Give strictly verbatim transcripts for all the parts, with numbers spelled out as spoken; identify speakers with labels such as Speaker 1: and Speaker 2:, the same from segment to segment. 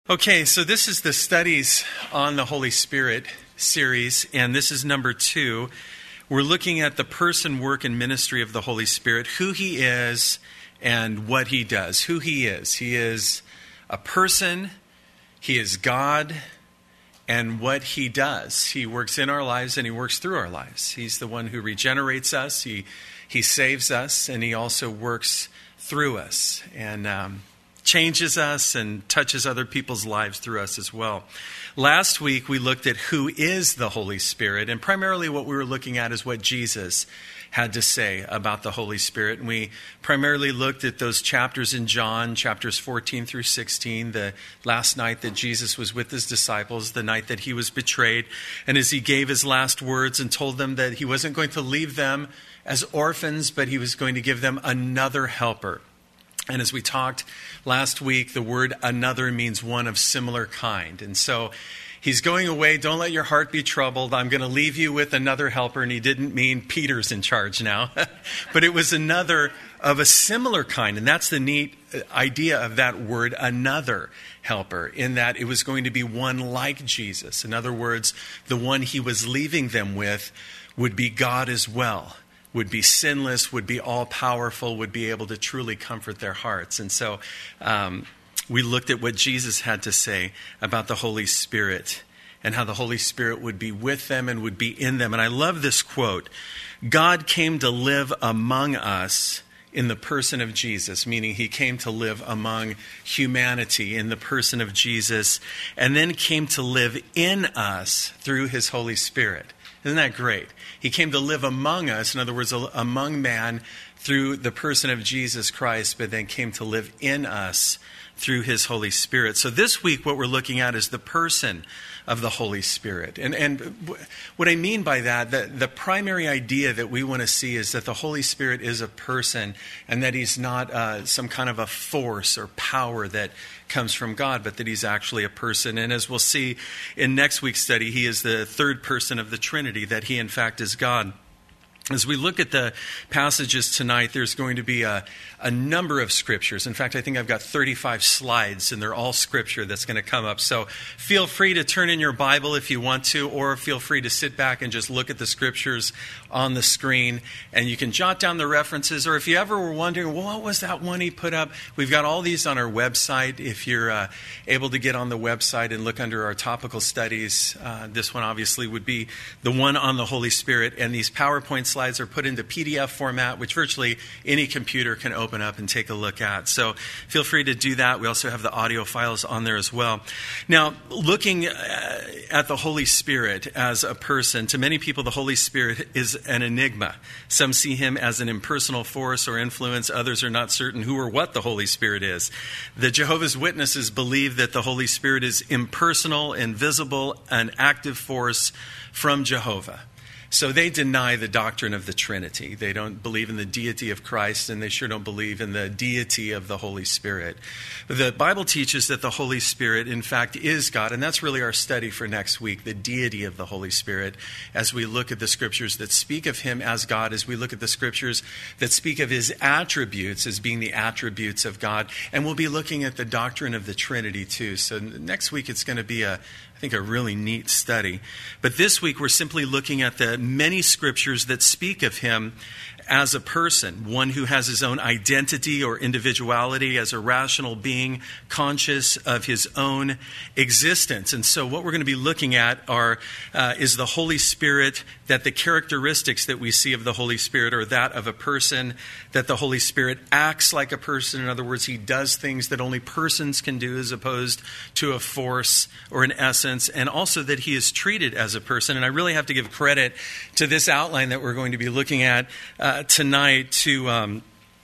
Speaker 1: Okay, so this is the Studies on the Holy Spirit series, and this is number two. We're looking at the person, work, and ministry of the Holy Spirit, who he is and what he does. Who he is. He is a person, he is God, and what he does. He works in our lives and he works through our lives. He's the one who regenerates us, he, he saves us, and he also works through us. And um changes us and touches other people's lives through us as well. Last week, we looked at who is the Holy Spirit, and primarily what we were looking at is what Jesus had to say about the Holy Spirit. And we primarily looked at those chapters in John, chapters fourteen through sixteen, the last night that Jesus was with his disciples, the night that he was betrayed, and as he gave his last words and told them that he wasn't going to leave them as orphans, but he was going to give them another helper. And as we talked last week, the word another means one of similar kind. And so he's going away. Don't let your heart be troubled. I'm going to leave you with another helper. And he didn't mean Peter's in charge now, but it was another of a similar kind. And that's the neat idea of that word, another helper, in that it was going to be one like Jesus. In other words, the one he was leaving them with would be God as well, would be sinless, would be all-powerful, would be able to truly comfort their hearts. And so um, we looked at what Jesus had to say about the Holy Spirit and how the Holy Spirit would be with them and would be in them. And I love this quote. God came to live among us in the person of Jesus, meaning he came to live among humanity in the person of Jesus, and then came to live in us through his Holy Spirit. Isn't that great? He came to live among us, in other words, among man through the person of Jesus Christ, but then came to live in us through his Holy Spirit. So this week what we're looking at is the person of the Holy Spirit. And and what I mean by that, the, the primary idea that we want to see is that the Holy Spirit is a person and that he's not uh, some kind of a force or power that comes from God, but that he's actually a person. And as we'll see in next week's study, he is the third person of the Trinity, that he in fact is God. As we look at the passages tonight, there's going to be a, a number of scriptures. In fact, I think I've got thirty-five slides, and they're all scripture that's going to come up. So feel free to turn in your Bible if you want to, or feel free to sit back and just look at the scriptures on the screen. And you can jot down the references, or if you ever were wondering, well, what was that one he put up? We've got all these on our website. If you're uh, able to get on the website and look under our topical studies, uh, this one obviously would be the one on the Holy Spirit. And these PowerPoint slides Slides are put into P D F format, which virtually any computer can open up and take a look at. So feel free to do that. We also have the audio files on there as well. Now, looking at the Holy Spirit as a person, to many people, the Holy Spirit is an enigma. Some see him as an impersonal force or influence. Others are not certain who or what the Holy Spirit is. The Jehovah's Witnesses believe that the Holy Spirit is impersonal, invisible, an active force from Jehovah. So they deny the doctrine of the Trinity. They don't believe in the deity of Christ, and they sure don't believe in the deity of the Holy Spirit. The Bible teaches that the Holy Spirit, in fact, is God, and that's really our study for next week, the deity of the Holy Spirit, as we look at the scriptures that speak of him as God, as we look at the scriptures that speak of his attributes as being the attributes of God. And we'll be looking at the doctrine of the Trinity, too. So next week it's going to be a I think a really neat study. But this week we're simply looking at the many scriptures that speak of him as a person, one who has his own identity or individuality as a rational being, conscious of his own existence. And so what we're going to be looking at are uh, is the Holy Spirit, that the characteristics that we see of the Holy Spirit are that of a person, that the Holy Spirit acts like a person. In other words, he does things that only persons can do as opposed to a force or an essence, and also that he is treated as a person. And I really have to give credit to this outline that we're going to be looking at uh, tonight to um,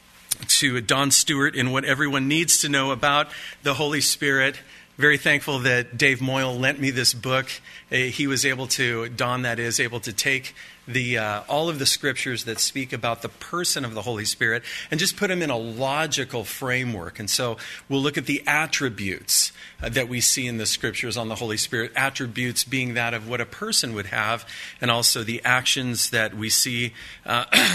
Speaker 1: to Don Stewart in what everyone needs to know about the Holy Spirit. Very thankful that Dave Moyle lent me this book. Uh, he was able to, Don that is, able to take the uh, all of the scriptures that speak about the person of the Holy Spirit and just put them in a logical framework. And so we'll look at the attributes uh, that we see in the scriptures on the Holy Spirit, attributes being that of what a person would have, and also the actions that we see uh,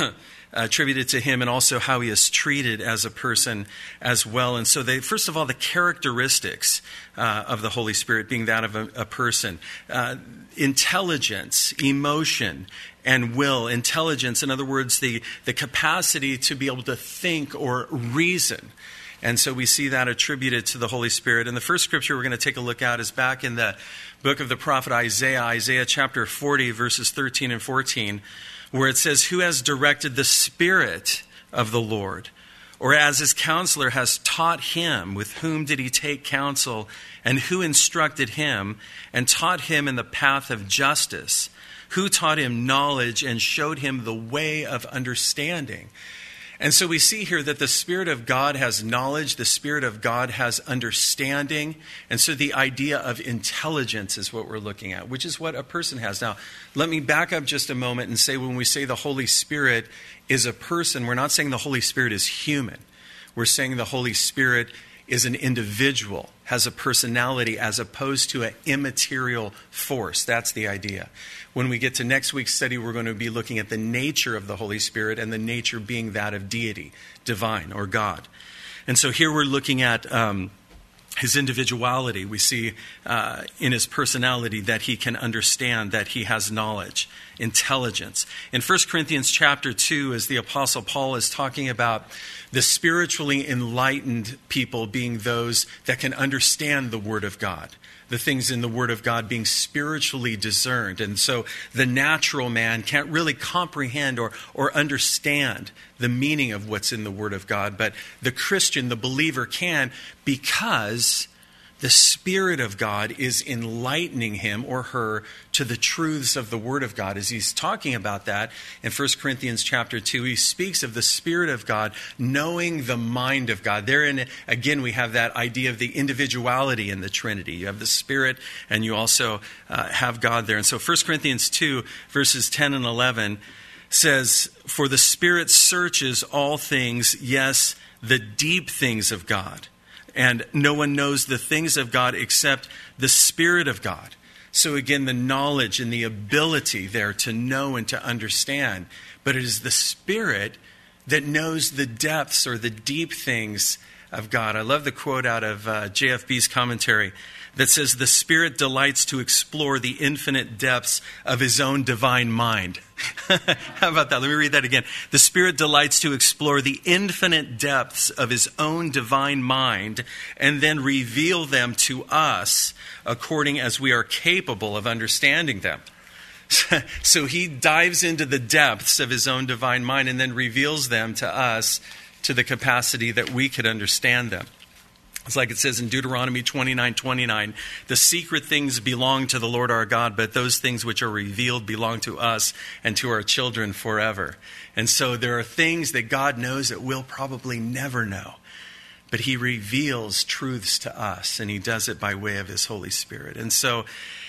Speaker 1: attributed to him, and also how he is treated as a person as well. And so they, first of all, the characteristics uh, of the Holy Spirit being that of a, a person. Uh, intelligence, emotion, and will. Intelligence, in other words, the, the capacity to be able to think or reason. And so we see that attributed to the Holy Spirit. And the first scripture we're going to take a look at is back in the book of the prophet Isaiah, Isaiah chapter forty, verses thirteen and fourteen, where it says, "Who has directed the Spirit of the Lord? Or as his counselor has taught him, with whom did he take counsel? And who instructed him and taught him in the path of justice? Who taught him knowledge and showed him the way of understanding?" And so we see here that the Spirit of God has knowledge, the Spirit of God has understanding, and so the idea of intelligence is what we're looking at, which is what a person has. Now, let me back up just a moment and say when we say the Holy Spirit is a person, we're not saying the Holy Spirit is human. We're saying the Holy Spirit is an individual, has a personality as opposed to an immaterial force. That's the idea. When we get to next week's study, we're going to be looking at the nature of the Holy Spirit, and the nature being that of deity, divine, or God. And so here we're looking at um, his individuality. We see uh, in his personality that he can understand, that he has knowledge, intelligence. In First Corinthians chapter two, as the Apostle Paul is talking about the spiritually enlightened people being those that can understand the Word of God, the things in the Word of God being spiritually discerned. And so the natural man can't really comprehend or, or understand the meaning of what's in the Word of God. But the Christian, the believer, can, because the Spirit of God is enlightening him or her to the truths of the Word of God. As he's talking about that in First Corinthians chapter two, he speaks of the Spirit of God knowing the mind of God. Therein, again, we have that idea of the individuality in the Trinity. You have the Spirit and you also uh, have God there. And so First Corinthians two, verses ten and eleven says, "For the Spirit searches all things, yes, the deep things of God. And no one knows the things of God except the Spirit of God." So again, the knowledge and the ability there to know and to understand. But it is the Spirit that knows the depths or the deep things of God. I love the quote out of uh, J F B's commentary that says, "The Spirit delights to explore the infinite depths of his own divine mind." How about that? Let me read that again. "The Spirit delights to explore the infinite depths of his own divine mind and then reveal them to us according as we are capable of understanding them." So he dives into the depths of his own divine mind and then reveals them to us to the capacity that we could understand them. It's like it says in Deuteronomy twenty-nine twenty-nine, "The secret things belong to the Lord our God, but those things which are revealed belong to us and to our children forever." And so there are things that God knows that we'll probably never know. But he reveals truths to us, and he does it by way of his Holy Spirit. And so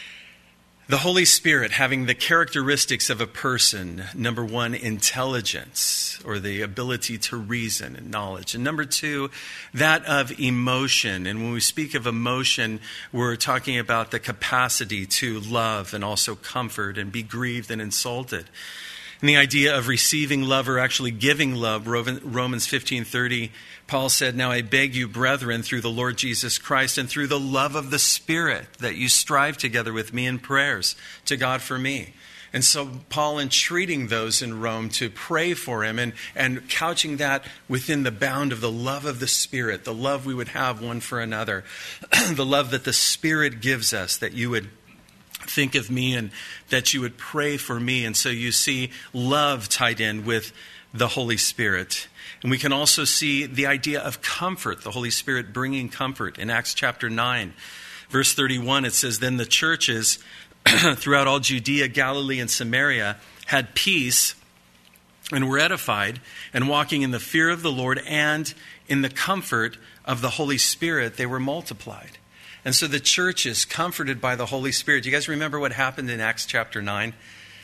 Speaker 1: the Holy Spirit having the characteristics of a person, number one, intelligence, or the ability to reason and knowledge. And number two, that of emotion. And when we speak of emotion, we're talking about the capacity to love and also comfort and be grieved and insulted. And the idea of receiving love or actually giving love, Romans fifteen thirty, Paul said, "Now I beg you, brethren, through the Lord Jesus Christ and through the love of the Spirit, that you strive together with me in prayers to God for me." And so Paul entreating those in Rome to pray for him and, and couching that within the bound of the love of the Spirit, the love we would have one for another, the love that the Spirit gives us, that you would think of me and that you would pray for me. And so you see love tied in with the Holy Spirit. And we can also see the idea of comfort, the Holy Spirit bringing comfort. In Acts chapter nine, verse thirty-one, it says, "Then the churches throughout all Judea, Galilee, and Samaria had peace and were edified, and walking in the fear of the Lord and in the comfort of the Holy Spirit, they were multiplied." And so the church is comforted by the Holy Spirit. Do you guys remember what happened in Acts chapter nine?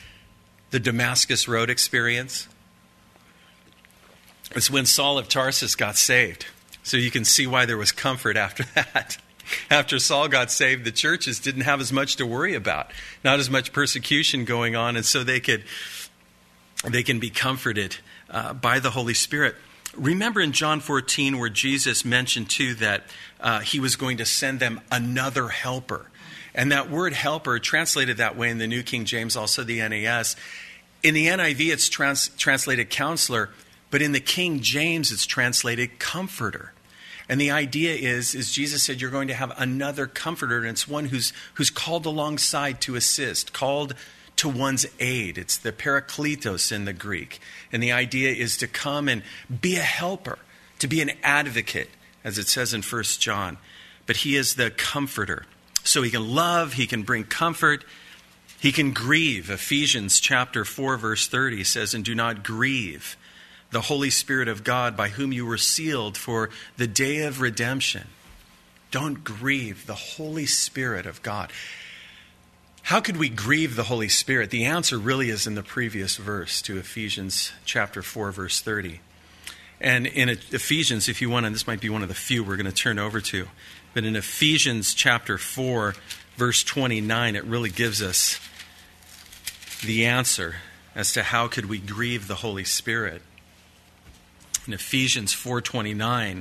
Speaker 1: The Damascus Road experience. It's when Saul of Tarsus got saved. So you can see why there was comfort after that. After Saul got saved, the churches didn't have as much to worry about. Not as much persecution going on. And so they could, they can be comforted uh, by the Holy Spirit. Remember in John fourteen where Jesus mentioned too that uh, he was going to send them another helper. And that word helper, translated that way in the New King James, also the N A S. In the N I V it's trans- translated counselor, but in the King James it's translated comforter. And the idea is, is Jesus said you're going to have another comforter, and it's one who's who's called alongside to assist, called to one's aid. It's the parakletos in the Greek. And the idea is to come and be a helper, to be an advocate, as it says in First John. But he is the comforter. So he can love, he can bring comfort, he can grieve. Ephesians chapter four, verse thirty says, and do not grieve the Holy Spirit of God, by whom you were sealed for the day of redemption. Don't grieve the Holy Spirit of God. How could we grieve the Holy Spirit? The answer really is in the previous verse to Ephesians chapter four, verse thirty. And in Ephesians, if you want, and this might be one of the few we're going to turn over to, but in Ephesians chapter four, verse twenty-nine, it really gives us the answer as to how could we grieve the Holy Spirit. In Ephesians four twenty-nine,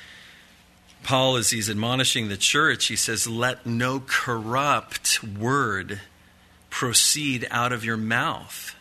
Speaker 1: Paul, as he's admonishing the church, he says, let no corrupt word proceed out of your mouth,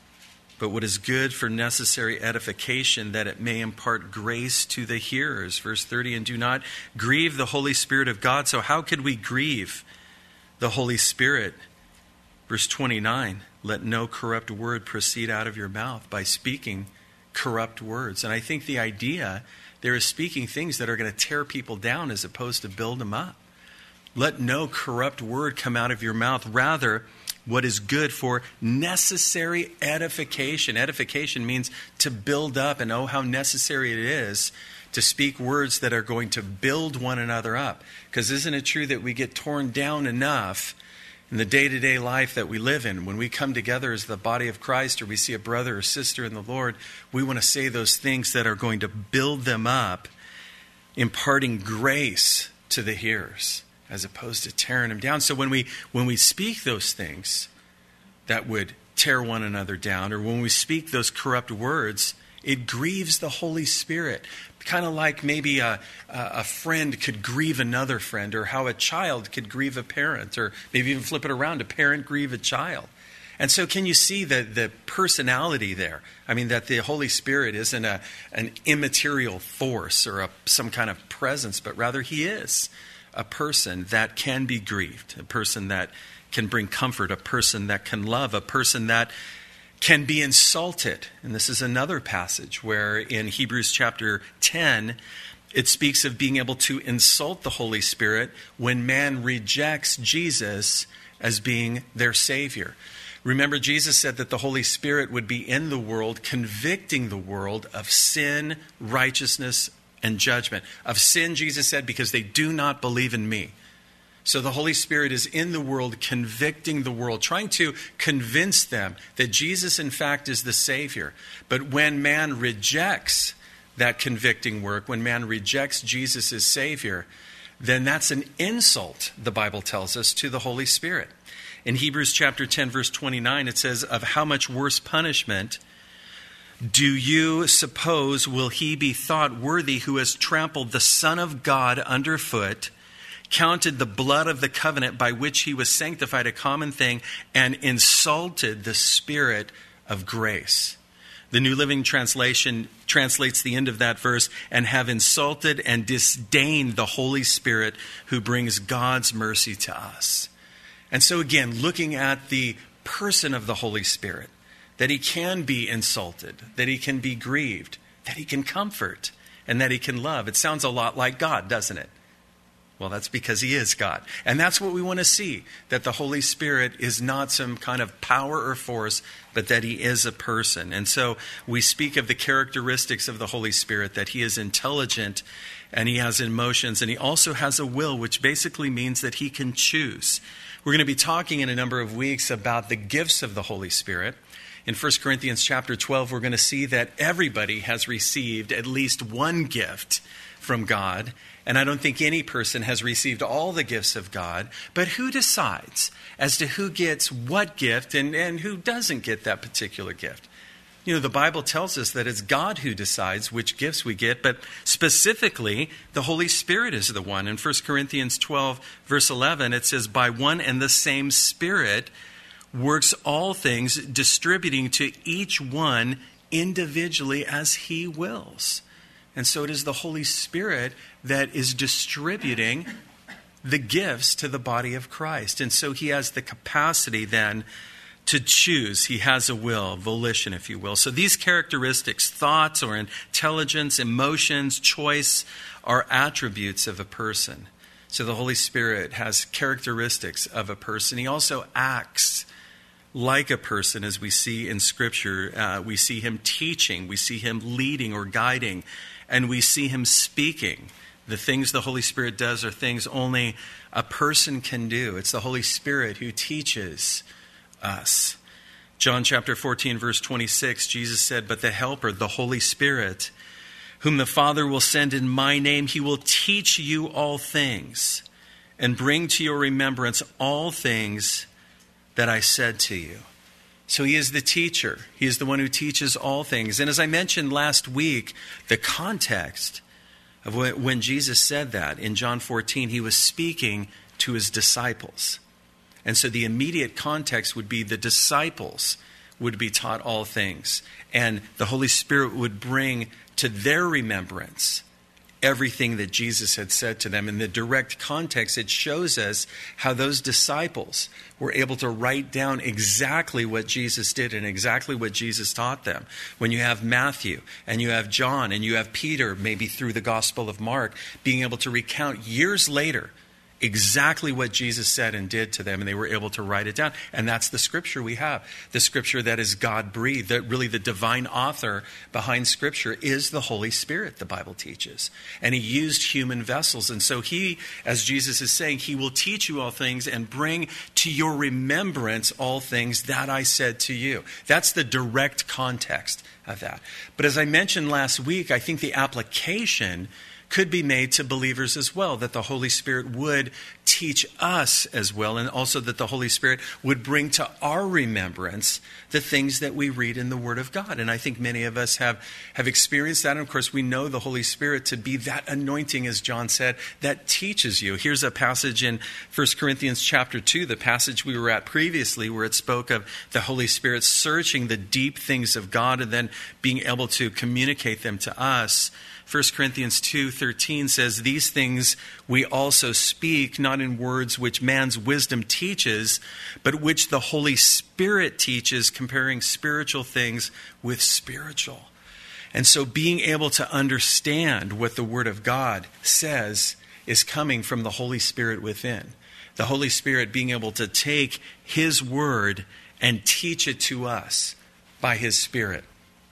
Speaker 1: but what is good for necessary edification, that it may impart grace to the hearers. Verse thirty, and do not grieve the Holy Spirit of God. So how could we grieve the Holy Spirit? Verse twenty-nine, let no corrupt word proceed out of your mouth, by speaking corrupt words. And I think the idea there is speaking things that are going to tear people down as opposed to build them up. Let no corrupt word come out of your mouth. Rather, what is good for necessary edification. Edification means to build up, and oh, how necessary it is to speak words that are going to build one another up. Because isn't it true that we get torn down enough in the day-to-day life that we live in? When we come together as the body of Christ, or we see a brother or sister in the Lord, we want to say those things that are going to build them up, imparting grace to the hearers, as opposed to tearing them down. So when we when we speak those things that would tear one another down, or when we speak those corrupt words, it grieves the Holy Spirit. Kind of like maybe a, a friend could grieve another friend, or how a child could grieve a parent, or maybe even flip it around, a parent grieve a child. And so can you see the, the personality there? I mean, that the Holy Spirit isn't a, an immaterial force or a, some kind of presence, but rather he is a person that can be grieved, a person that can bring comfort, a person that can love, a person that can be insulted. And this is another passage where in Hebrews chapter ten, it speaks of being able to insult the Holy Spirit when man rejects Jesus as being their Savior. Remember, Jesus said that the Holy Spirit would be in the world, convicting the world of sin, righteousness, and judgment. Of sin, Jesus said, because they do not believe in me. So the Holy Spirit is in the world, convicting the world, trying to convince them that Jesus, in fact, is the Savior. But when man rejects that convicting work, when man rejects Jesus as Savior, then that's an insult, the Bible tells us, to the Holy Spirit. In Hebrews chapter ten, verse twenty-nine, it says, of how much worse punishment do you suppose will he be thought worthy who has trampled the Son of God underfoot, counted the blood of the covenant by which he was sanctified a common thing, and insulted the Spirit of grace? The New Living Translation translates the end of that verse, and have insulted and disdained the Holy Spirit who brings God's mercy to us. And so again, looking at the person of the Holy Spirit, that he can be insulted, that he can be grieved, that he can comfort, and that he can love. It sounds a lot like God, doesn't it? Well, that's because he is God. And that's what we want to see, that the Holy Spirit is not some kind of power or force, but that he is a person. And so we speak of the characteristics of the Holy Spirit, that he is intelligent and he has emotions, and he also has a will, which basically means that he can choose. We're going to be talking in a number of weeks about the gifts of the Holy Spirit. In First Corinthians chapter twelve, we're going to see that everybody has received at least one gift from God. And I don't think any person has received all the gifts of God. But who decides as to who gets what gift and, and who doesn't get that particular gift? you know, the Bible tells us that it's God who decides which gifts we get, but specifically, the Holy Spirit is the one. In First Corinthians twelve, verse eleven, it says, by one and the same Spirit works all things, distributing to each one individually as he wills. And so it is the Holy Spirit that is distributing the gifts to the body of Christ. And so he has the capacity then to choose. He has a will, volition, if you will. So these characteristics, thoughts or intelligence, emotions, choice, are attributes of a person. So the Holy Spirit has characteristics of a person. He also acts like a person, as we see in Scripture. Uh, we see him teaching, we see him leading or guiding, and we see him speaking. The things the Holy Spirit does are things only a person can do. It's the Holy Spirit who teaches us. John chapter fourteen, verse twenty-six, Jesus said, but the Helper, the Holy Spirit, whom the Father will send in my name, he will teach you all things and bring to your remembrance all things that I said to you. So he is the teacher. He is the one who teaches all things. And as I mentioned last week, the context of when Jesus said that in John fourteen, he was speaking to his disciples. And so the immediate context would be the disciples would be taught all things. And the Holy Spirit would bring to their remembrance everything that Jesus had said to them. In the direct context, it shows us how those disciples were able to write down exactly what Jesus did and exactly what Jesus taught them. When you have Matthew and you have John and you have Peter, maybe through the Gospel of Mark, being able to recount years later exactly what Jesus said and did to them, and they were able to write it down. And that's the Scripture we have. The Scripture that is God-breathed, that really the divine author behind Scripture is the Holy Spirit, the Bible teaches. And he used human vessels. And so he, as Jesus is saying, he will teach you all things and bring to your remembrance all things that I said to you. That's the direct context of that. But as I mentioned last week, I think the application could be made to believers as well, that the Holy Spirit would teach us as well, and also that the Holy Spirit would bring to our remembrance the things that we read in the Word of God. And I think many of us have, have experienced that. And of course, we know the Holy Spirit to be that anointing, as John said, that teaches you. Here's a passage in First Corinthians chapter two, the passage we were at previously, where it spoke of the Holy Spirit searching the deep things of God and then being able to communicate them to us. First Corinthians two thirteen says, these things we also speak, not in words which man's wisdom teaches, but which the Holy Spirit teaches, comparing spiritual things with spiritual. And so being able to understand what the Word of God says is coming from the Holy Spirit within. The Holy Spirit being able to take His Word and teach it to us by His Spirit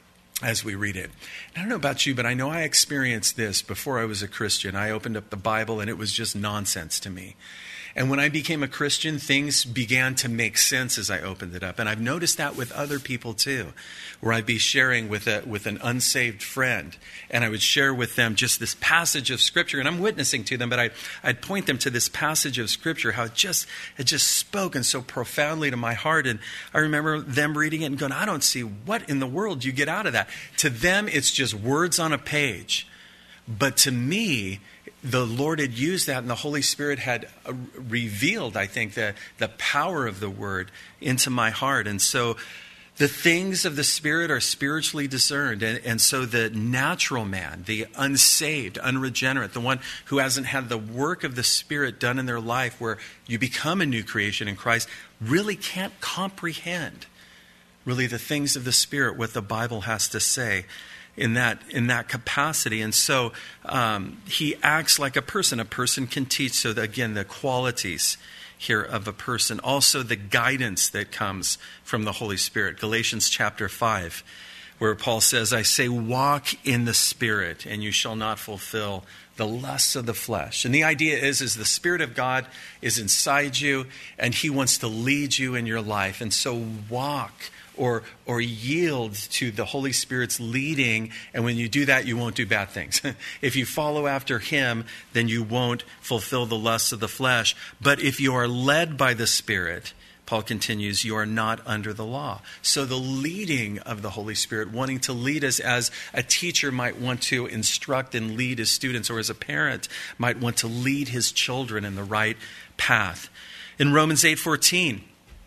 Speaker 1: as we read it. I don't know about you, but I know I experienced this before I was a Christian. I opened up the Bible and it was just nonsense to me. And when I became a Christian, things began to make sense as I opened it up. And I've noticed that with other people too, where I'd be sharing with a, with an unsaved friend, and I would share with them just this passage of Scripture, and I'm witnessing to them, but I, I'd point them to this passage of Scripture, how it just, it just spoken so profoundly to my heart. And I remember them reading it and going, I don't see what in the world you get out of that. To them, it's just words on a page. But to me, the Lord had used that, and the Holy Spirit had uh, revealed, I think, the, the power of the Word into my heart. And so the things of the Spirit are spiritually discerned. And, and so the natural man, the unsaved, unregenerate, the one who hasn't had the work of the Spirit done in their life, where you become a new creation in Christ, really can't comprehend really the things of the Spirit, what the Bible has to say in that in that capacity. And so um, he acts like a person. A person can teach. So that, again, the qualities here of a person. Also the guidance that comes from the Holy Spirit. Galatians chapter five, where Paul says, I say, walk in the Spirit, and you shall not fulfill the lusts of the flesh. And the idea is, is the Spirit of God is inside you, and He wants to lead you in your life. And so walk or or yield to the Holy Spirit's leading. And when you do that, you won't do bad things. If you follow after Him, then you won't fulfill the lusts of the flesh. But if you are led by the Spirit, Paul continues, you are not under the law. So the leading of the Holy Spirit, wanting to lead us as a teacher might want to instruct and lead his students, or as a parent might want to lead his children in the right path. In Romans eight fourteen,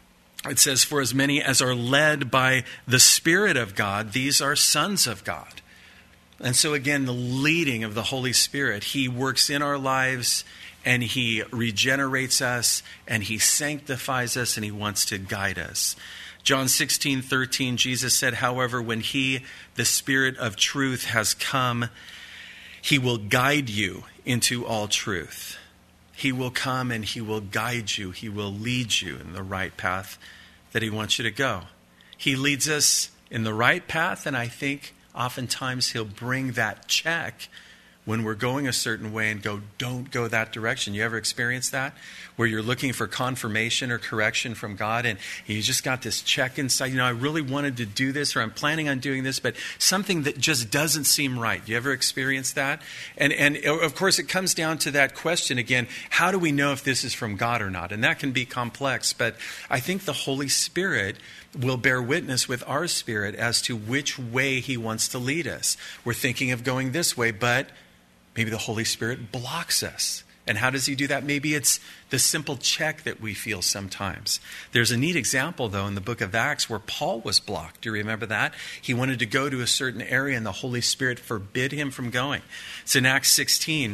Speaker 1: it says, for as many as are led by the Spirit of God, these are sons of God. And so again, the leading of the Holy Spirit, he works in our lives and he regenerates us and he sanctifies us and he wants to guide us. John sixteen thirteen, Jesus said, however, when he, the Spirit of truth, has come, he will guide you into all truth. He will come and he will guide you. He will lead you in the right path that he wants you to go. He leads us in the right path, and I think oftentimes he'll bring that check when we're going a certain way and go, don't go that direction. You ever experience that? Where you're looking for confirmation or correction from God and you just got this check inside. You know, I really wanted to do this, or I'm planning on doing this, but something that just doesn't seem right. You ever experience that? And, and of course, it comes down to that question again, how do we know if this is from God or not? And that can be complex, but I think the Holy Spirit will bear witness with our spirit as to which way he wants to lead us. We're thinking of going this way, but maybe the Holy Spirit blocks us. And how does he do that? Maybe it's the simple check that we feel sometimes. There's a neat example, though, in the book of Acts where Paul was blocked. Do you remember that? He wanted to go to a certain area and the Holy Spirit forbid him from going. It's in Acts sixteen,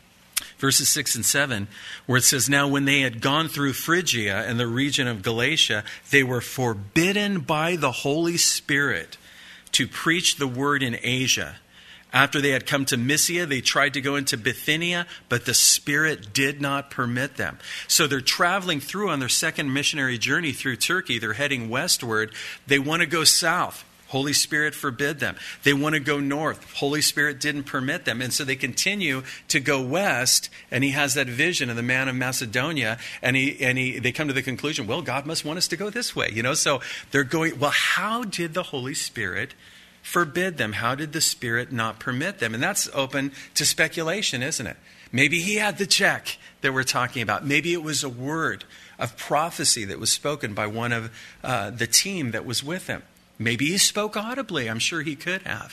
Speaker 1: verses six and seven, where it says, now when they had gone through Phrygia and the region of Galatia, they were forbidden by the Holy Spirit to preach the word in Asia. After they had come to Mysia, they tried to go into Bithynia, but the Spirit did not permit them. So they're traveling through on their second missionary journey through Turkey. They're heading westward. They want to go south. Holy Spirit forbid them. They want to go north. Holy Spirit didn't permit them. And so they continue to go west, and he has that vision of the man of Macedonia, and he and he they come to the conclusion, well, God must want us to go this way. You know, so they're going, well, how did the Holy Spirit forbid them? How did the Spirit not permit them? And that's open to speculation, isn't it? Maybe he had the check that we're talking about. Maybe it was a word of prophecy that was spoken by one of uh, the team that was with him. Maybe he spoke audibly. I'm sure he could have.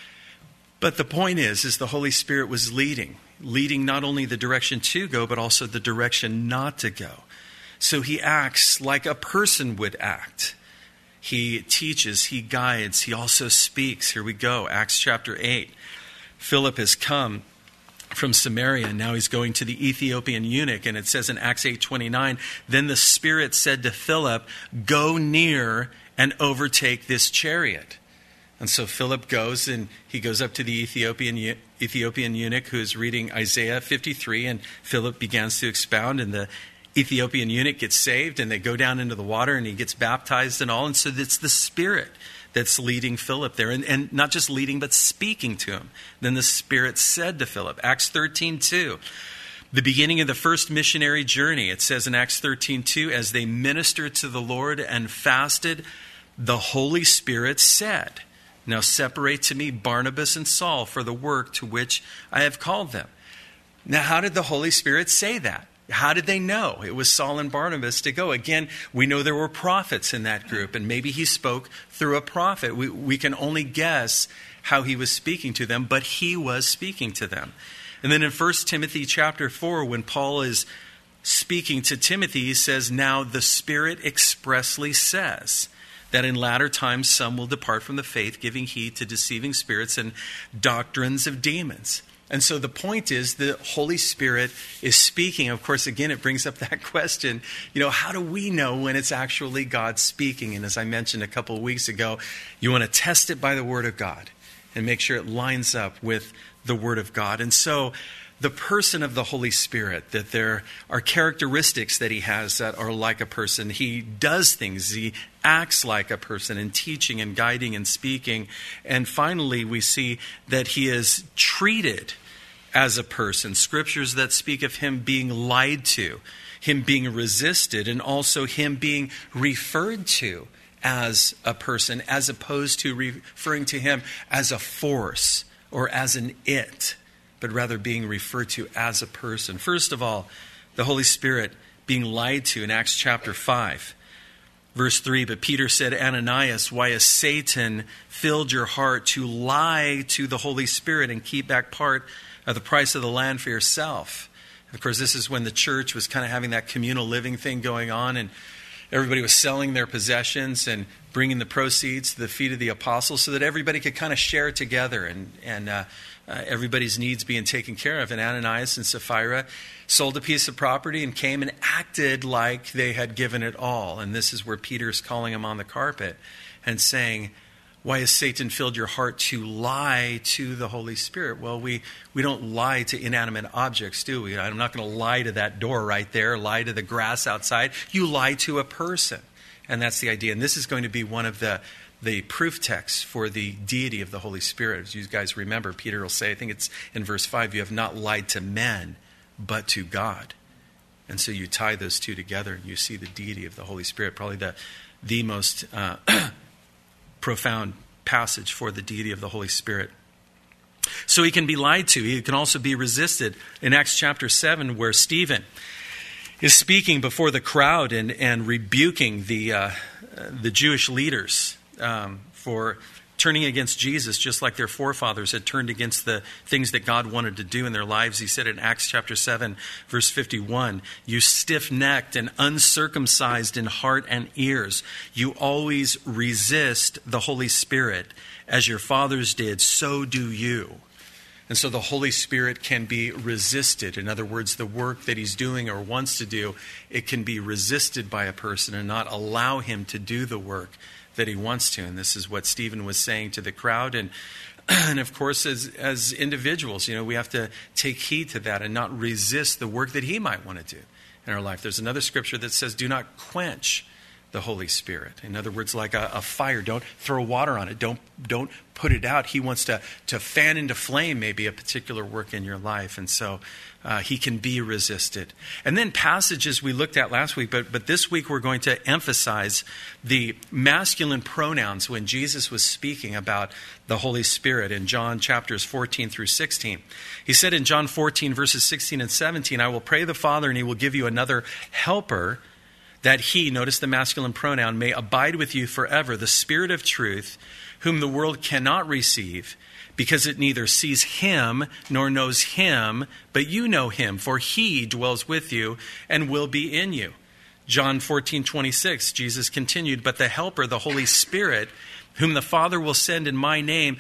Speaker 1: But the point is, is the Holy Spirit was leading, leading not only the direction to go, but also the direction not to go. So he acts like a person would act. He teaches, he guides, he also speaks. Here we go, Acts chapter eight. Philip has come from Samaria, and now he's going to the Ethiopian eunuch. And it says in Acts eight twenty-nine, then the Spirit said to Philip, go near and overtake this chariot. And so Philip goes, and he goes up to the Ethiopian Ethiopian eunuch who is reading Isaiah fifty-three, and Philip begins to expound, and the Ethiopian eunuch gets saved, and they go down into the water, and he gets baptized and all. And so it's the Spirit that's leading Philip there, and, and not just leading, but speaking to him. Then the Spirit said to Philip, Acts thirteen two, the beginning of the first missionary journey, it says in Acts thirteen two, as they ministered to the Lord and fasted, the Holy Spirit said, now separate to me Barnabas and Saul for the work to which I have called them. Now, how did the Holy Spirit say that? How did they know it was Saul and Barnabas to go? Again, we know there were prophets in that group, and maybe he spoke through a prophet. We, we can only guess how he was speaking to them, but he was speaking to them. And then in First Timothy chapter four, when Paul is speaking to Timothy, he says, now the Spirit expressly says that in latter times some will depart from the faith, giving heed to deceiving spirits and doctrines of demons. And so the point is the Holy Spirit is speaking. Of course, again, it brings up that question, you know, how do we know when it's actually God speaking? And as I mentioned a couple of weeks ago, you want to test it by the Word of God and make sure it lines up with the Word of God. And so the person of the Holy Spirit, that there are characteristics that he has that are like a person. He does things. He acts like a person in teaching and guiding and speaking. And finally, we see that he is treated as a person. Scriptures that speak of him being lied to, him being resisted, and also him being referred to as a person, as opposed to referring to him as a force or as an it, but rather being referred to as a person. First of all, the Holy Spirit being lied to in Acts chapter five. Verse three, but Peter said, Ananias, why has Satan filled your heart to lie to the Holy Spirit and keep back part of the price of the land for yourself? And of course, this is when the church was kind of having that communal living thing going on, and everybody was selling their possessions and bringing the proceeds to the feet of the apostles so that everybody could kind of share together and, and uh, uh, everybody's needs being taken care of. And Ananias and Sapphira sold a piece of property and came and acted like they had given it all. And this is where Peter's calling them on the carpet and saying, why has Satan filled your heart to lie to the Holy Spirit? Well, we, we don't lie to inanimate objects, do we? I'm not going to lie to that door right there, lie to the grass outside. You lie to a person. And that's the idea. And this is going to be one of the, the proof texts for the deity of the Holy Spirit. As you guys remember, Peter will say, I think it's in verse five, you have not lied to men, but to God. And so you tie those two together and you see the deity of the Holy Spirit, probably the, the most uh, profound passage for the deity of the Holy Spirit. So he can be lied to. He can also be resisted. In Acts chapter seven, where Stephen is speaking before the crowd and, and rebuking the, uh, the Jewish leaders um, for turning against Jesus, just like their forefathers had turned against the things that God wanted to do in their lives. He said in Acts chapter seven, verse fifty-one, you stiff-necked and uncircumcised in heart and ears, you always resist the Holy Spirit. As your fathers did, so do you. And so the Holy Spirit can be resisted. In other words, the work that he's doing or wants to do, it can be resisted by a person and not allow him to do the work that he wants to. And this is what Stephen was saying to the crowd. And, and of course, as, as individuals, you know, we have to take heed to that and not resist the work that he might want to do in our life. There's another scripture that says, do not quench the Holy Spirit. In other words, like a, a fire, don't throw water on it. Don't don't put it out. He wants to, to fan into flame maybe a particular work in your life. And so uh, he can be resisted. And then passages we looked at last week, but, but this week we're going to emphasize the masculine pronouns when Jesus was speaking about the Holy Spirit in John chapters fourteen through sixteen. He said in John fourteen, verses sixteen and seventeen, I will pray the Father and he will give you another helper, that he, notice the masculine pronoun, may abide with you forever, the Spirit of truth, whom the world cannot receive, because it neither sees him nor knows him, but you know him, for he dwells with you and will be in you. John fourteen twenty-six, Jesus continued, but the Helper, the Holy Spirit, whom the Father will send in my name,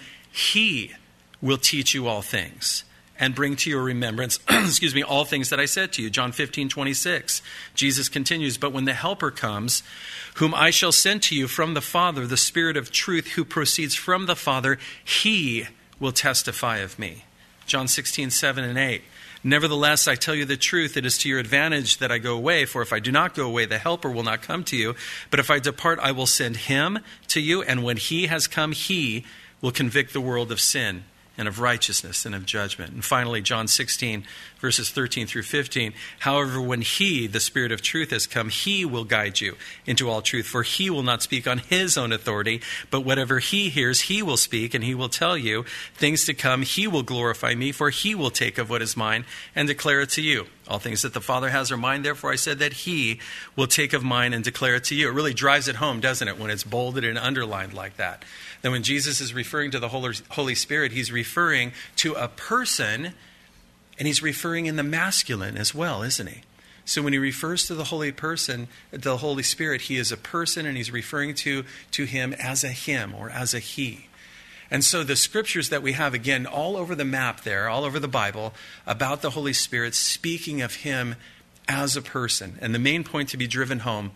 Speaker 1: he will teach you all things and bring to your remembrance, excuse me, all things that I said to you. John fifteen twenty-six. Jesus continues, but when the Helper comes, whom I shall send to you from the Father, the Spirit of truth who proceeds from the Father, he will testify of me. John sixteen seven and eight. Nevertheless, I tell you the truth, it is to your advantage that I go away, for if I do not go away, the Helper will not come to you. But if I depart, I will send him to you, and when he has come, he will convict the world of sin and of righteousness and of judgment. And finally, John sixteen, verses thirteen through fifteen. However, when he, the Spirit of truth, has come, he will guide you into all truth. For he will not speak on his own authority, but whatever he hears, he will speak, and he will tell you things to come. He will glorify me, for he will take of what is mine and declare it to you. All things that the Father has are mine. Therefore, I said that he will take of mine and declare it to you. It really drives it home, doesn't it, when it's bolded and underlined like that? Then when Jesus is referring to the Holy Spirit, he's referring to a person, and he's referring in the masculine as well, isn't he? So when he refers to the Holy Person, the Holy Spirit, he is a person, and he's referring to, to him as a him or as a he. And so the scriptures that we have, again, all over the map there, all over the Bible, about the Holy Spirit, speaking of him as a person. And the main point to be driven home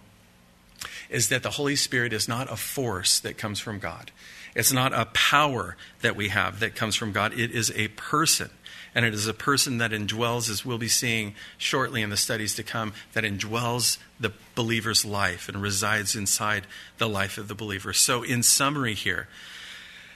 Speaker 1: is that the Holy Spirit is not a force that comes from God. It's not a power that we have that comes from God. It is a person. And it is a person that indwells, as we'll be seeing shortly in the studies to come, that indwells the believer's life and resides inside the life of the believer. So in summary here,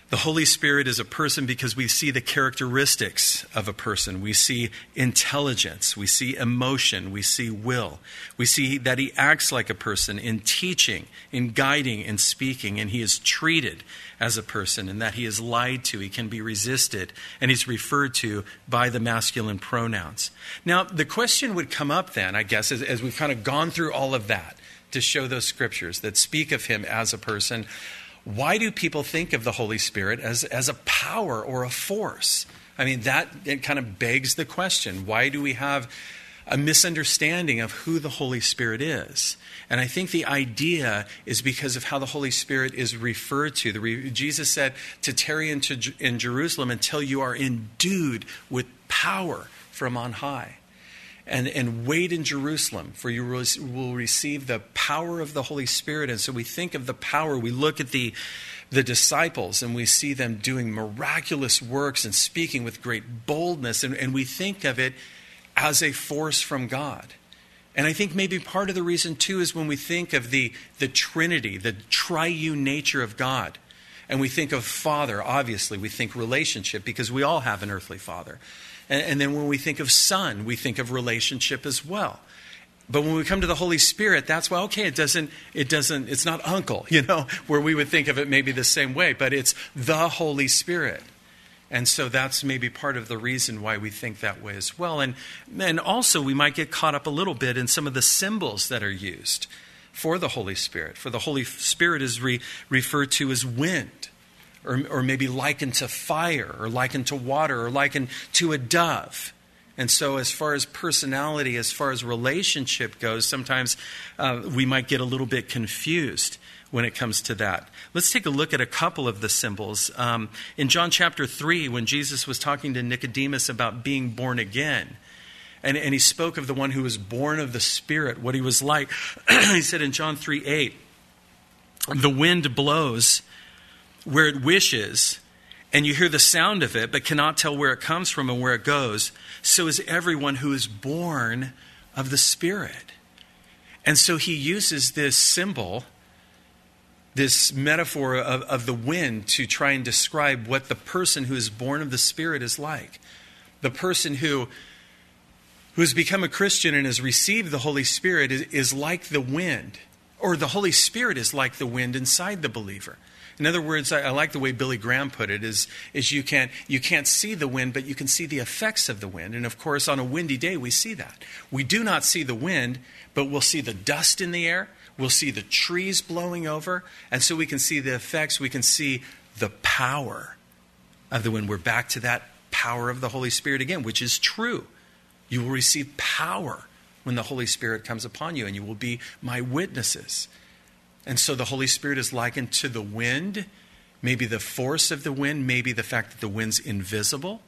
Speaker 1: The Holy Spirit is a person because we see the characteristics of a person. We see intelligence, we see emotion, we see will. We see that he acts like a person in teaching, in guiding, in speaking, and he is treated as a person, and that he is lied to, he can be resisted, and he's referred to by the masculine pronouns. Now, the question would come up then, I guess, as, as we've kind of gone through all of that to show those scriptures that speak of him as a person. Why do people think of the Holy Spirit as, as a power or a force? I mean, that it kind of begs the question. Why do we have a misunderstanding of who the Holy Spirit is? And I think the idea is because of how the Holy Spirit is referred to. The re, Jesus said to tarry in, to, in Jerusalem until you are endued with power from on high. And, and wait in Jerusalem, for you will receive the power of the Holy Spirit. And so we think of the power. We look at the, the disciples and we see them doing miraculous works and speaking with great boldness. And, and we think of it as a force from God. And I think maybe part of the reason, too, is when we think of the, the Trinity, the triune nature of God. And we think of Father, obviously, we think relationship because we all have an earthly father. And then when we think of Son, we think of relationship as well. But when we come to the Holy Spirit, that's why, okay, it doesn't, it doesn't, it's not uncle, you know, where we would think of it maybe the same way, but it's the Holy Spirit. And so that's maybe part of the reason why we think that way as well. And, and also we might get caught up a little bit in some of the symbols that are used for the Holy Spirit. For the Holy Spirit is re, referred to as wind. Or, or maybe likened to fire, or likened to water, or likened to a dove. And so as far as personality, as far as relationship goes, sometimes uh, we might get a little bit confused when it comes to that. Let's take a look at a couple of the symbols. Um, in John chapter three, when Jesus was talking to Nicodemus about being born again, and, and he spoke of the one who was born of the Spirit, what he was like. He said in John three eight, the wind blows where it wishes, and you hear the sound of it, but cannot tell where it comes from and where it goes. So is everyone who is born of the Spirit. And so he uses this symbol, this metaphor of, of the wind to try and describe what the person who is born of the Spirit is like. The person who, who has become a Christian and has received the Holy Spirit is, is like the wind, or the Holy Spirit is like the wind inside the believer. In other words, I, I like the way Billy Graham put it, is, is you can't, you can't see the wind, but you can see the effects of the wind. And of course, on a windy day, we see that. We do not see the wind, but we'll see the dust in the air. We'll see the trees blowing over. And so we can see the effects. We can see the power of the wind. We're back to that power of the Holy Spirit again, which is true. You will receive power when the Holy Spirit comes upon you, and you will be my witnesses. And so the Holy Spirit is likened to the wind, maybe the force of the wind, maybe the fact that the wind's invisible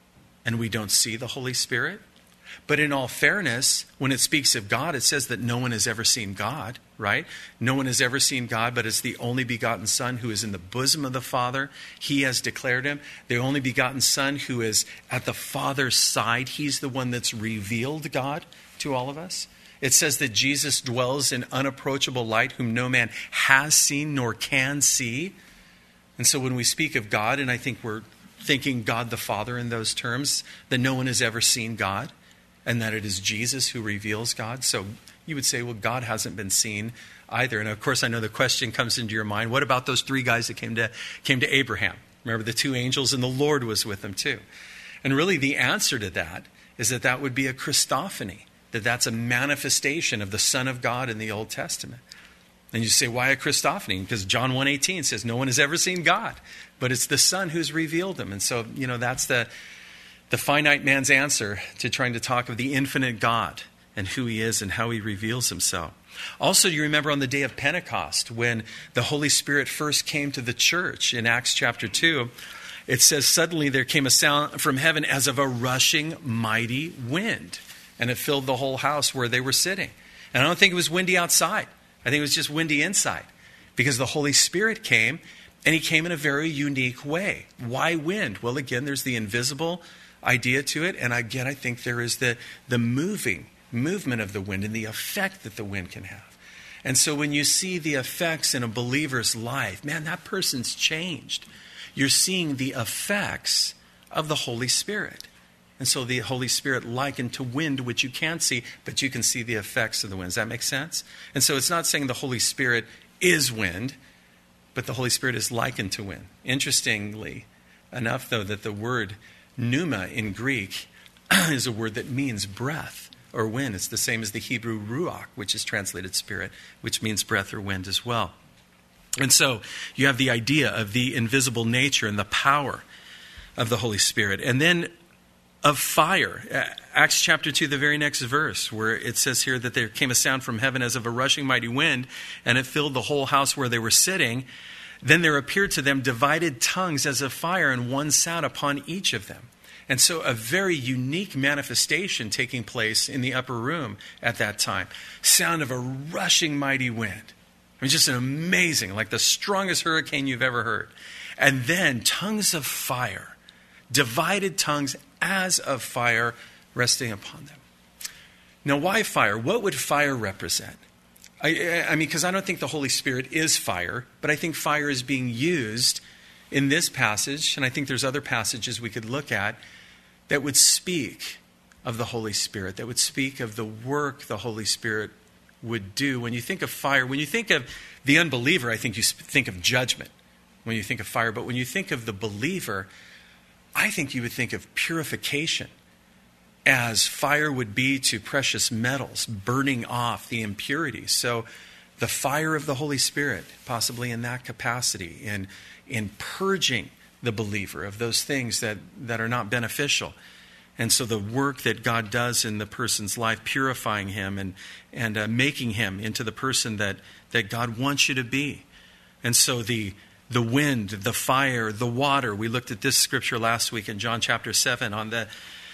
Speaker 1: and we don't see the Holy Spirit. But in all fairness, when it speaks of God, it says that no one has ever seen God, right? No one has ever seen God, but it's the only begotten Son who is in the bosom of the Father. He has declared him. The only begotten Son who is at the Father's side. He's the one that's revealed God to all of us. It says that Jesus dwells in unapproachable light, whom no man has seen nor can see. And so when we speak of God, and I think we're thinking God the Father in those terms, that no one has ever seen God, and that it is Jesus who reveals God. So you would say, well, God hasn't been seen either. And of course, I know the question comes into your mind, what about those three guys that came to, came to Abraham? Remember the two angels, and the Lord was with them too. And really the answer to that is that that would be a Christophany. That that's a manifestation of the Son of God in the Old Testament. And you say, why a Christophany? Because John one eighteen says no one has ever seen God, but it's the Son who's revealed him. And so, you know, that's the, the finite man's answer to trying to talk of the infinite God and who he is and how he reveals himself. Also, you remember on the day of Pentecost, when the Holy Spirit first came to the church in Acts chapter two, it says, suddenly there came a sound from heaven as of a rushing mighty wind. And it filled the whole house where they were sitting. And I don't think it was windy outside. I think it was just windy inside. Because the Holy Spirit came, and he came in a very unique way. Why wind? Well, again, there's the invisible idea to it. And again, I think there is the, the moving, movement of the wind and the effect that the wind can have. And so when you see the effects in a believer's life, man, that person's changed. you're seeing the effects of the Holy Spirit. And so the Holy Spirit likened to wind, which you can't see, but you can see the effects of the wind. Does that make sense? And so it's not saying the Holy Spirit is wind, but the Holy Spirit is likened to wind. Interestingly enough, though, that the word pneuma in Greek is a word that means breath or wind. It's the same as the Hebrew ruach, which is translated spirit, which means breath or wind as well. And so you have the idea of the invisible nature and the power of the Holy Spirit. And then of fire. Acts chapter two, the very next verse, where it says here that there came a sound from heaven as of a rushing mighty wind, and it filled the whole house where they were sitting. Then there appeared to them divided tongues as of fire, and one sat upon each of them. And so a very unique manifestation taking place in the upper room at that time. Sound of a rushing mighty wind. I mean, just an amazing, like the strongest hurricane you've ever heard. And then tongues of fire, divided tongues as of fire resting upon them. Now, why fire? What would fire represent? I, I mean, because I don't think the Holy Spirit is fire, but I think fire is being used in this passage, and I think there's other passages we could look at that would speak of the Holy Spirit, that would speak of the work the Holy Spirit would do. When you think of fire, when you think of the unbeliever, I think you think of judgment when you think of fire. But when you think of the believer, I think you would think of purification, as fire would be to precious metals, burning off the impurities. So the fire of the Holy Spirit, possibly in that capacity, in, in purging the believer of those things that, that are not beneficial. And so the work that God does in the person's life, purifying him and, and uh, making him into the person that, that God wants you to be. And so the The wind, the fire, the water. We looked at this scripture last week in John chapter seven. On the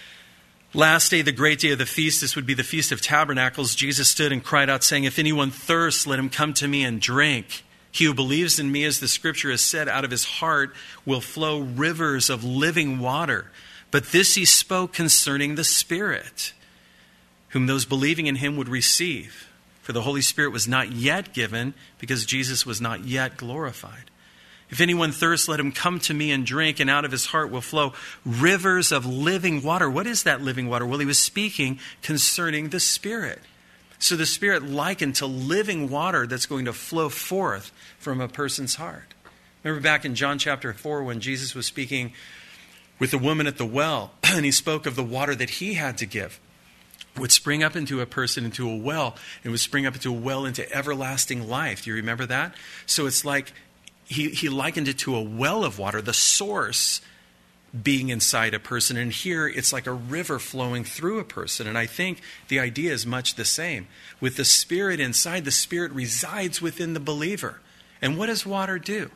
Speaker 1: last day, the great day of the feast, this would be the Feast of Tabernacles, Jesus stood and cried out, saying, "If anyone thirsts, let him come to me and drink. He who believes in me, as the scripture has said, out of his heart will flow rivers of living water." But this he spoke concerning the Spirit, whom those believing in him would receive. For the Holy Spirit was not yet given, because Jesus was not yet glorified. If anyone thirsts, let him come to me and drink, and out of his heart will flow rivers of living water. What is that living water? Well, he was speaking concerning the Spirit. So the Spirit likened to living water that's going to flow forth from a person's heart. Remember back in John chapter four when Jesus was speaking with the woman at the well, and he spoke of the water that he had to give. It would spring up into a person, into a well. It would spring up into a well, into everlasting life. Do you remember that? So it's like He, he likened it to a well of water, the source being inside a person. And here it's like a river flowing through a person. And I think the idea is much the same. With the Spirit inside, the Spirit resides within the believer. And what does water do?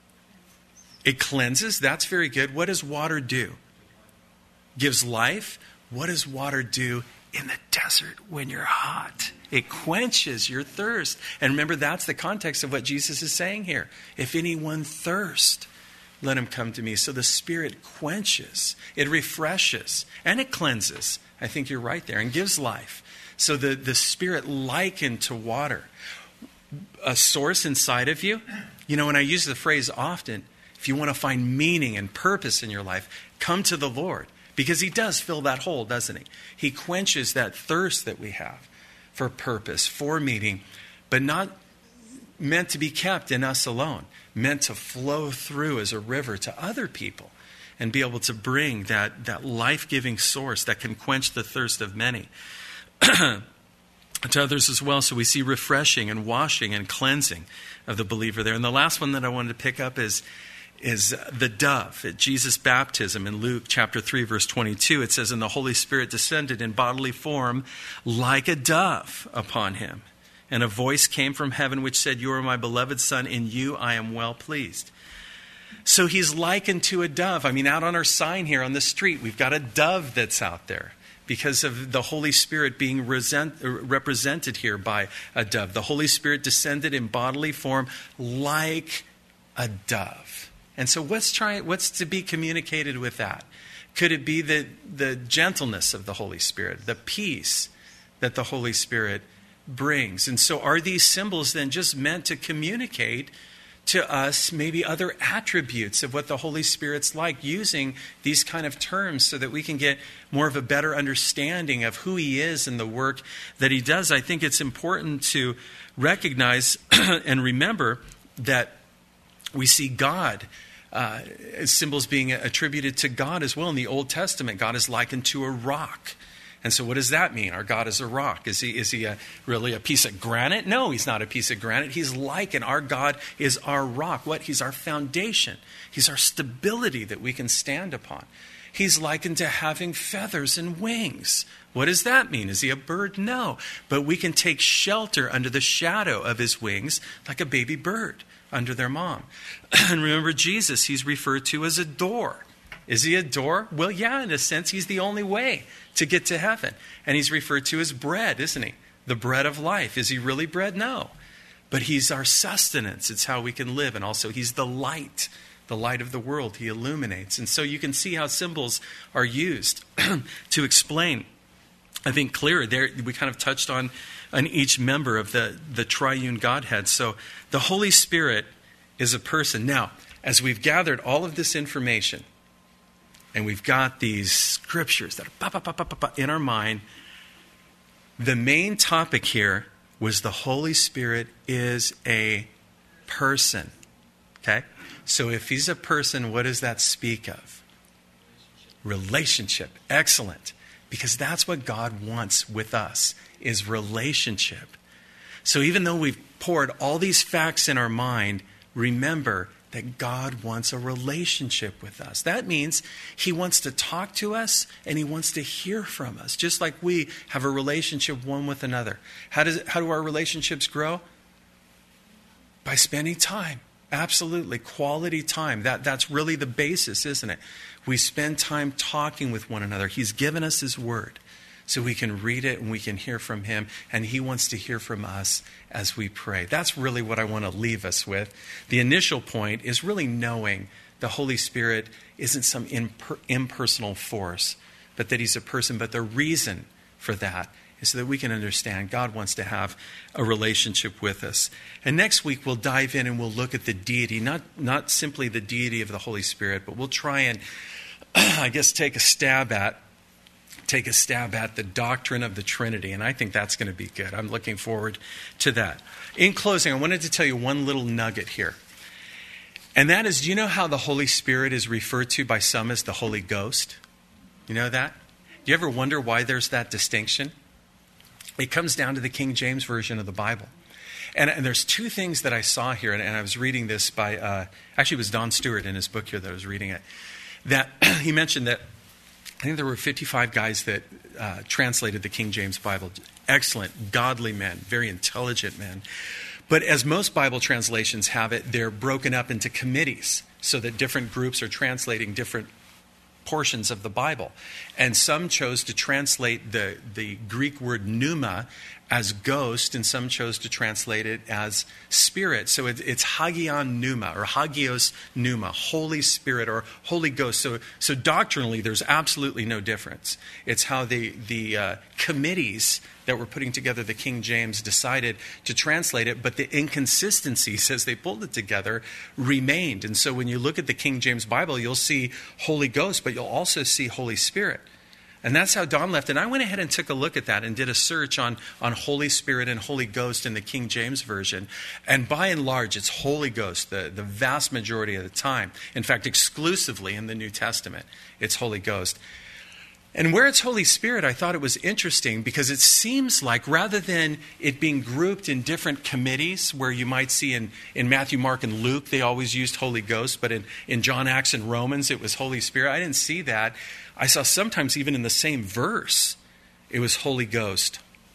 Speaker 1: It cleanses. That's very good. What does water do? Gives life. What does water do in the desert when you're hot? It quenches your thirst. And remember, that's the context of what Jesus is saying here. If anyone thirst, let him come to me. So the Spirit quenches, it refreshes, and it cleanses. I think you're right there, and gives life. So the, the Spirit likened to water. A source inside of you. You know, and I use the phrase often, if you want to find meaning and purpose in your life, come to the Lord. Because he does fill that hole, doesn't he? He quenches that thirst that we have for purpose, for meaning, but not meant to be kept in us alone, meant to flow through as a river to other people and be able to bring that, that life-giving source that can quench the thirst of many to others as well. So we see refreshing and washing and cleansing of the believer there. And the last one that I wanted to pick up is is the dove. At Jesus' baptism in Luke chapter three, verse twenty-two, it says, "And the Holy Spirit descended in bodily form like a dove upon him. And a voice came from heaven which said, 'You are my beloved Son, in you I am well pleased.'" So he's likened to a dove. I mean, out on our sign here on the street, we've got a dove that's out there because of the Holy Spirit being resent, represented here by a dove. The Holy Spirit descended in bodily form like a dove. And so what's trying, what's to be communicated with that? Could it be the, the gentleness of the Holy Spirit, the peace that the Holy Spirit brings? And so are these symbols then just meant to communicate to us maybe other attributes of what the Holy Spirit's like, using these kind of terms so that we can get more of a better understanding of who he is and the work that he does. I think it's important to recognize and remember that we see God uh, symbols being attributed to God as well. In the Old Testament, God is likened to a rock. And so what does that mean? Our God is a rock. Is he, is he a, really a piece of granite? No, he's not a piece of granite. He's likened. Our God is our rock. What? He's our foundation. He's our stability that we can stand upon. He's likened to having feathers and wings. What does that mean? Is he a bird? No. But we can take shelter under the shadow of his wings like a baby bird under their mom. And remember Jesus, he's referred to as a door. Is he a door? Well, yeah, in a sense, he's the only way to get to heaven. And he's referred to as bread, isn't he? The bread of life. Is he really bread? No. But he's our sustenance. It's how we can live. And also he's the light, the light of the world. He illuminates. And so you can see how symbols are used to explain, I think, clearer. There, we kind of touched on, on each member of the, the triune Godhead. So the Holy Spirit is a person. Now, as we've gathered all of this information, and we've got these scriptures that are bah, bah, bah, bah, bah, in our mind, the main topic here was the Holy Spirit is a person. Okay? So if he's a person, what does that speak of? Relationship. Relationship. Excellent. Because that's what God wants with us, is relationship. So even though we've poured all these facts in our mind, remember that God wants a relationship with us. That means he wants to talk to us and he wants to hear from us, just like we have a relationship one with another. How does it, how do our relationships grow? By spending time. Absolutely. Quality time. That, that's really the basis, isn't it? We spend time talking with one another. He's given us his word so we can read it and we can hear from him, and he wants to hear from us as we pray. That's really what I want to leave us with. The initial point is really knowing the Holy Spirit isn't some imper- impersonal force, but that he's a person. But the reason for that is so that we can understand God wants to have a relationship with us. And next week we'll dive in and we'll look at the deity, not, not simply the deity of the Holy Spirit, but we'll try and, I guess, take a stab at take a stab at the doctrine of the Trinity. And I think that's going to be good. I'm looking forward to that. In closing, I wanted to tell you one little nugget here. And that is, do you know how the Holy Spirit is referred to by some as the Holy Ghost? You know that? Do you ever wonder why there's that distinction? It comes down to the King James Version of the Bible. And, and there's two things that I saw here, and, and I was reading this by, uh, actually it was Don Stewart in his book here that I was reading it, that he mentioned that I think there were fifty-five guys that uh, translated the King James Bible. Excellent, godly men, very intelligent men. But as most Bible translations have it, they're broken up into committees so that different groups are translating different portions of the Bible. And some chose to translate the, the Greek word pneuma as ghost, and some chose to translate it as spirit. So it, it's hagion pneuma, or hagios pneuma, Holy Spirit or Holy Ghost. So, so doctrinally, there's absolutely no difference. It's how the, the uh, committees that were putting together the King James decided to translate it, but the inconsistencies as they pulled it together remained. And so when you look at the King James Bible, you'll see Holy Ghost, but you'll also see Holy Spirit. And that's how Don left. And I went ahead and took a look at that and did a search on, on Holy Spirit and Holy Ghost in the King James Version. And by and large, it's Holy Ghost the, the vast majority of the time. In fact, exclusively in the New Testament, it's Holy Ghost. And where it's Holy Spirit, I thought it was interesting because it seems like rather than it being grouped in different committees where you might see in, in Matthew, Mark, and Luke, they always used Holy Ghost, but in, in John, Acts, and Romans, it was Holy Spirit. I didn't see that. I saw sometimes even in the same verse, it was Holy Ghost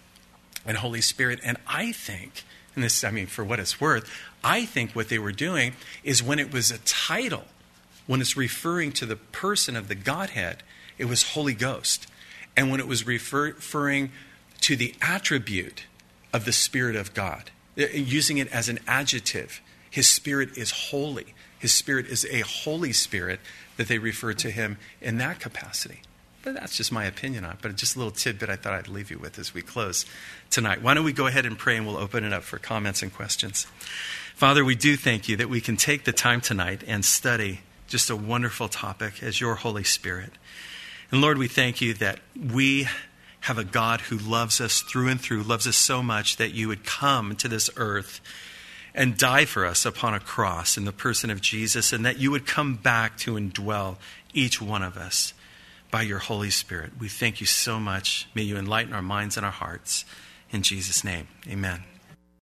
Speaker 1: and Holy Spirit. And I think, and this, I mean, for what it's worth, I think what they were doing is when it was a title, when it's referring to the person of the Godhead, it was Holy Ghost. And when it was refer- referring to the attribute of the Spirit of God, using it as an adjective, his Spirit is holy. His Spirit is a Holy Spirit, that they refer to him in that capacity. But that's just my opinion on it. But just a little tidbit I thought I'd leave you with as we close tonight. Why don't we go ahead and pray, and we'll open it up for comments and questions. Father, we do thank you that we can take the time tonight and study just a wonderful topic as your Holy Spirit. And Lord, we thank you that we have a God who loves us through and through, loves us so much that you would come to this earth and die for us upon a cross in the person of Jesus, and that you would come back to indwell each one of us by your Holy Spirit. We thank you so much. May you enlighten our minds and our hearts. In Jesus' name, amen.